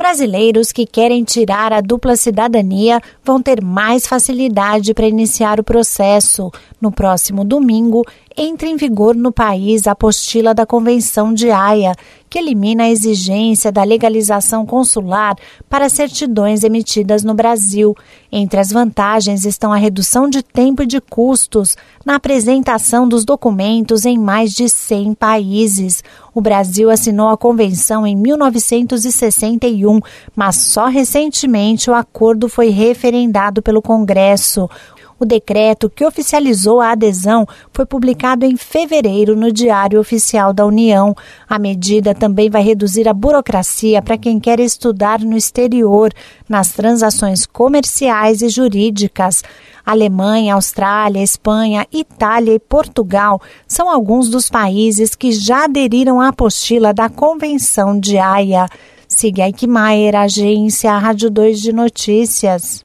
Brasileiros que querem tirar a dupla cidadania vão ter mais facilidade para iniciar o processo. No próximo domingo, entra em vigor no país a apostila da Convenção de Haia, que elimina a exigência da legalização consular para certidões emitidas no Brasil. Entre as vantagens estão a redução de tempo e de custos na apresentação dos documentos em mais de 100 países. O Brasil assinou a convenção em 1961, mas só recentemente o acordo foi referendado pelo Congresso. O decreto que oficializou a adesão foi publicado em fevereiro no Diário Oficial da União. A medida também vai reduzir a burocracia para quem quer estudar no exterior, nas transações comerciais e jurídicas. Alemanha, Austrália, Espanha, Itália e Portugal são alguns dos países que já aderiram à apostila da Convenção de Haia. Siga Eichmeier, agência Rádio 2 de Notícias.